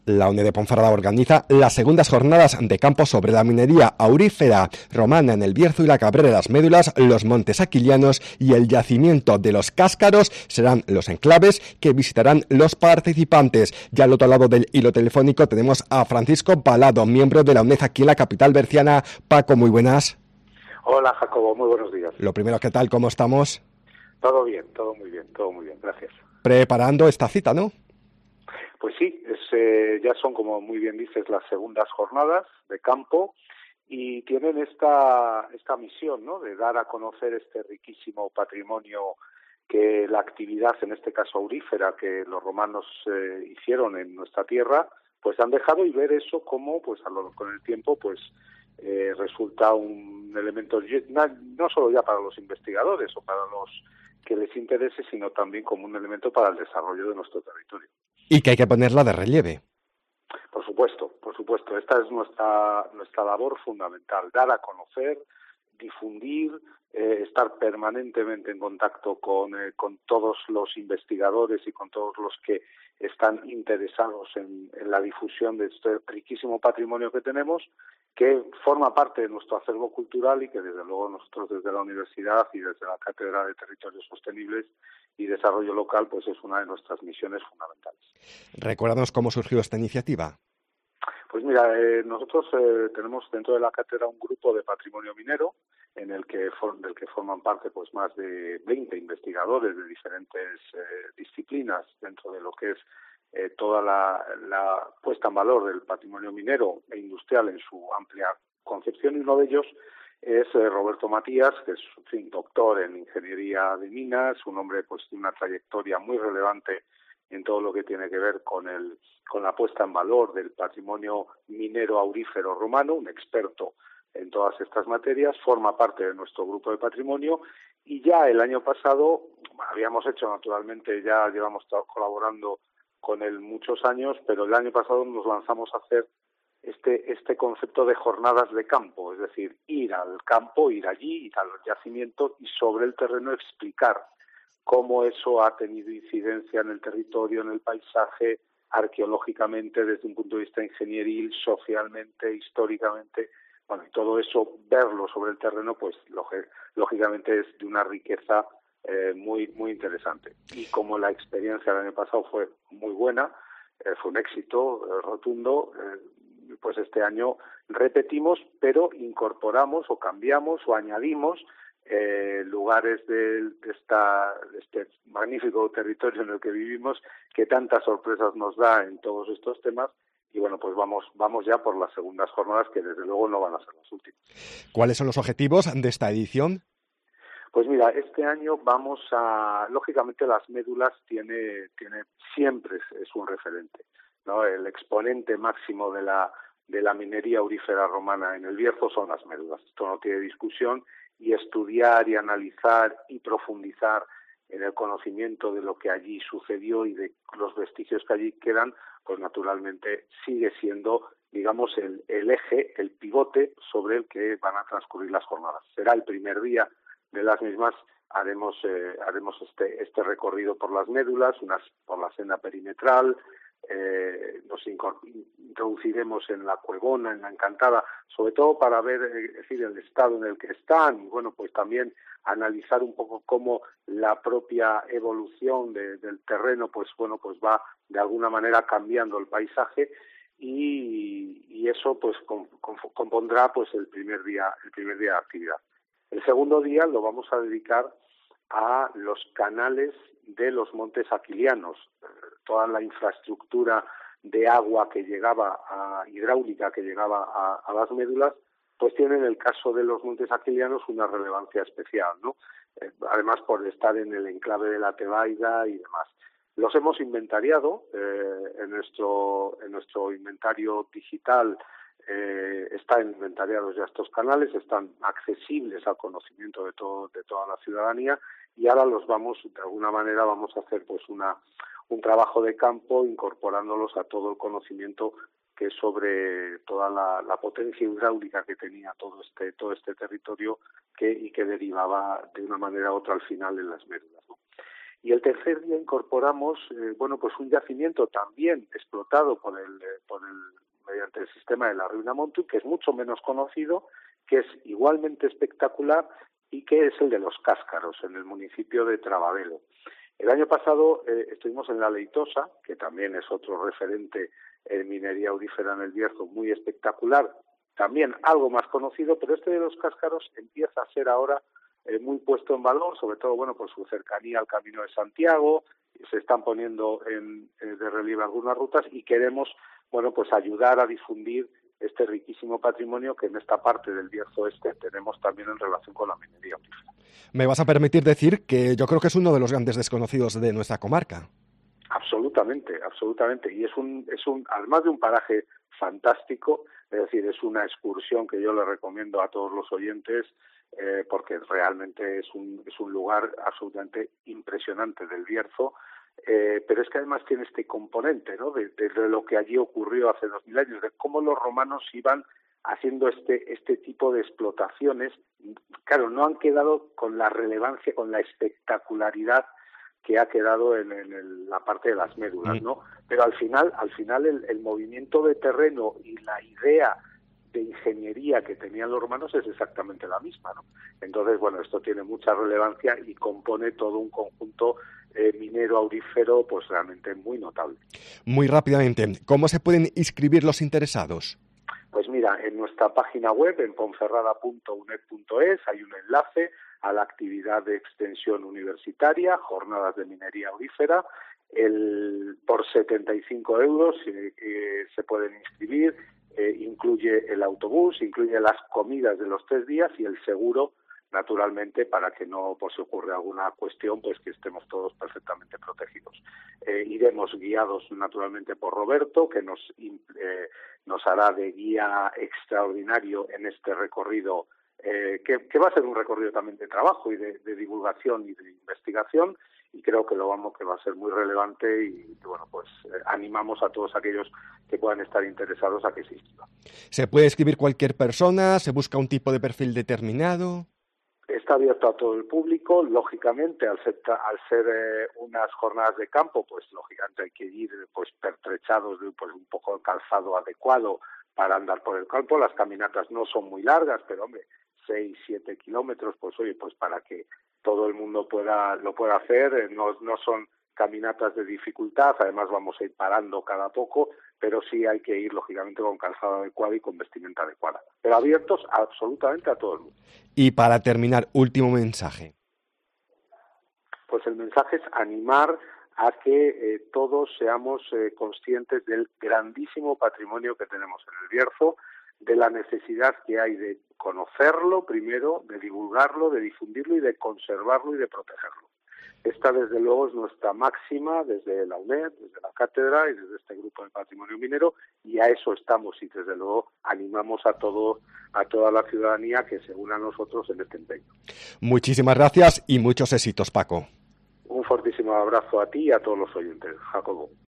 La UNED de Ponferrada organiza las segundas jornadas de campo sobre la minería aurífera romana en el Bierzo y la Cabrera de las Médulas, los Montes Aquilianos y el yacimiento de los Cáscaros serán los enclaves que visitarán los participantes. Ya al otro lado del hilo telefónico tenemos a Francisco Balado, miembro de la UNED aquí en la capital berciana. Paco, muy buenas. Hola Jacobo, muy buenos días. Lo primero, ¿qué tal? ¿Cómo estamos? Todo bien, todo muy bien, gracias. Preparando esta cita, ¿no? Pues sí, ya son, como muy bien dices, las segundas jornadas de campo y tienen esta misión, ¿no?, de dar a conocer este riquísimo patrimonio que la actividad, en este caso aurífera, que los romanos hicieron en nuestra tierra, pues han dejado, y ver eso como, pues con el tiempo, pues resulta un elemento no solo ya para los investigadores o para los que les interese, sino también como un elemento para el desarrollo de nuestro territorio. Y que hay que ponerla de relieve. Por supuesto. Esta es nuestra labor fundamental, dar a conocer, difundir, estar permanentemente en contacto con todos los investigadores y con todos los que están interesados en la difusión de este riquísimo patrimonio que tenemos, que forma parte de nuestro acervo cultural y que desde luego nosotros desde la universidad y desde la Cátedra de Territorios Sostenibles y Desarrollo Local, pues es una de nuestras misiones fundamentales. Recuérdanos cómo surgió esta iniciativa. Pues mira, nosotros tenemos dentro de la cátedra un grupo de patrimonio minero del que forman parte pues más de 20 investigadores de diferentes disciplinas dentro de lo que es toda la puesta en valor del patrimonio minero e industrial en su amplia concepción, y uno de ellos es Roberto Matías, que es doctor en ingeniería de minas, un hombre pues de una trayectoria muy relevante en todo lo que tiene que ver con la puesta en valor del patrimonio minero aurífero romano, un experto en todas estas materias, forma parte de nuestro grupo de patrimonio, y ya el año pasado habíamos hecho, naturalmente, ya llevamos colaborando con él muchos años, pero el año pasado nos lanzamos a hacer este concepto de jornadas de campo, es decir, ir al campo, ir allí, ir al yacimiento y sobre el terreno explicar cómo eso ha tenido incidencia en el territorio, en el paisaje, arqueológicamente, desde un punto de vista ingenieril, socialmente, históricamente. Bueno, y todo eso, verlo sobre el terreno, pues lógicamente es de una riqueza muy interesante. Y como la experiencia del año pasado fue muy buena, fue un éxito rotundo, pues este año repetimos, pero incorporamos o cambiamos o añadimos lugares de este magnífico territorio en el que vivimos, que tantas sorpresas nos da en todos estos temas. Y bueno, pues vamos ya por las segundas jornadas, que desde luego no van a ser las últimas. ¿Cuáles son los objetivos de esta edición? Pues mira, este año lógicamente las médulas siempre es un referente, ¿no? El exponente máximo de la minería aurífera romana en el Bierzo son las médulas. Esto no tiene discusión, y estudiar y analizar y profundizar en el conocimiento de lo que allí sucedió y de los vestigios que allí quedan, pues naturalmente sigue siendo, digamos, el eje, el pivote sobre el que van a transcurrir las jornadas. Será el primer día de las mismas, haremos este recorrido por las médulas, por la senda perimetral, nos introduciremos en la Cuevona, en la Encantada, sobre todo para ver el estado en el que están, y bueno, pues también analizar un poco cómo la propia evolución del terreno pues va de alguna manera cambiando el paisaje, y eso pues compondrá pues el primer día de actividad. El segundo día lo vamos a dedicar a los canales de los Montes Aquilianos, toda la infraestructura de agua que llegaba hidráulica que llegaba a las médulas, pues tiene en el caso de los Montes Aquilianos una relevancia especial, ¿no? Además por estar en el enclave de la Tebaida y demás. Los hemos inventariado en nuestro inventario digital. Están inventariados ya estos canales, están accesibles al conocimiento de toda la ciudadanía, y ahora de alguna manera vamos a hacer pues un trabajo de campo incorporándolos a todo el conocimiento que sobre toda la potencia hidráulica que tenía todo este territorio y que derivaba de una manera u otra al final en las médulas, ¿no? Y el tercer día incorporamos, pues un yacimiento también explotado mediante el sistema de la Ruina Montuy, que es mucho menos conocido, que es igualmente espectacular y que es el de los Cáscaros, en el municipio de Trabadelo. El año pasado estuvimos en La Leitosa, que también es otro referente en minería aurífera en el Bierzo, muy espectacular, también algo más conocido, pero este de los Cáscaros empieza a ser ahora muy puesto en valor, sobre todo por su cercanía al Camino de Santiago. Se están poniendo de relieve algunas rutas y queremos ayudar a difundir este riquísimo patrimonio que en esta parte del Bierzo Este tenemos también en relación con la minería aurífera. Me vas a permitir decir que yo creo que es uno de los grandes desconocidos de nuestra comarca. Absolutamente. Y es además de un paraje fantástico, es decir, es una excursión que yo le recomiendo a todos los oyentes, porque realmente es un lugar absolutamente impresionante del Bierzo, pero es que además tiene este componente, ¿no?, de lo que allí ocurrió hace 2000 años, de cómo los romanos iban haciendo este tipo de explotaciones. Claro, no han quedado con la relevancia, con la espectacularidad que ha quedado en la parte de las médulas, ¿no? Pero al final el movimiento de terreno y la idea de ingeniería que tenían los romanos es exactamente la misma, ¿no? Entonces, esto tiene mucha relevancia y compone todo un conjunto minero aurífero pues realmente muy notable. Muy rápidamente, ¿cómo se pueden inscribir los interesados? Pues mira, en nuestra página web, en ponferrada.uned.es, hay un enlace a la actividad de extensión universitaria, jornadas de minería aurífera. Por 75 euros se pueden inscribir, incluye el autobús, incluye las comidas de los 3 días y el seguro, naturalmente, para que no si ocurre alguna cuestión, pues que estemos todos perfectamente protegidos. Iremos guiados, naturalmente, por Roberto, que nos hará de guía extraordinario en este recorrido, que va a ser un recorrido también de trabajo y de divulgación y de investigación, y creo que que va a ser muy relevante y animamos a todos aquellos que puedan estar interesados a que se inscriban. ¿Se puede inscribir cualquier persona? ¿Se busca un tipo de perfil determinado? Está abierto a todo el público, lógicamente, al ser unas jornadas de campo, pues lógicamente hay que ir pertrechados de un poco de calzado adecuado para andar por el campo. Las caminatas no son muy largas, pero 6-7 kilómetros, pues para que todo el mundo lo pueda hacer. No son caminatas de dificultad, además vamos a ir parando cada poco, pero sí hay que ir lógicamente con calzado adecuado y con vestimenta adecuada, pero abiertos absolutamente a todo el mundo. Y para terminar, último mensaje. Pues el mensaje es animar a que todos seamos conscientes del grandísimo patrimonio que tenemos en el Bierzo, de la necesidad que hay de conocerlo primero, de divulgarlo, de difundirlo y de conservarlo y de protegerlo. Esta, desde luego, es nuestra máxima desde la UNED, desde la cátedra y desde este grupo de patrimonio minero, y a eso estamos, y desde luego animamos a toda la ciudadanía que se una a nosotros en este empeño. Muchísimas gracias y muchos éxitos, Paco. Un fortísimo abrazo a ti y a todos los oyentes. Jacobo.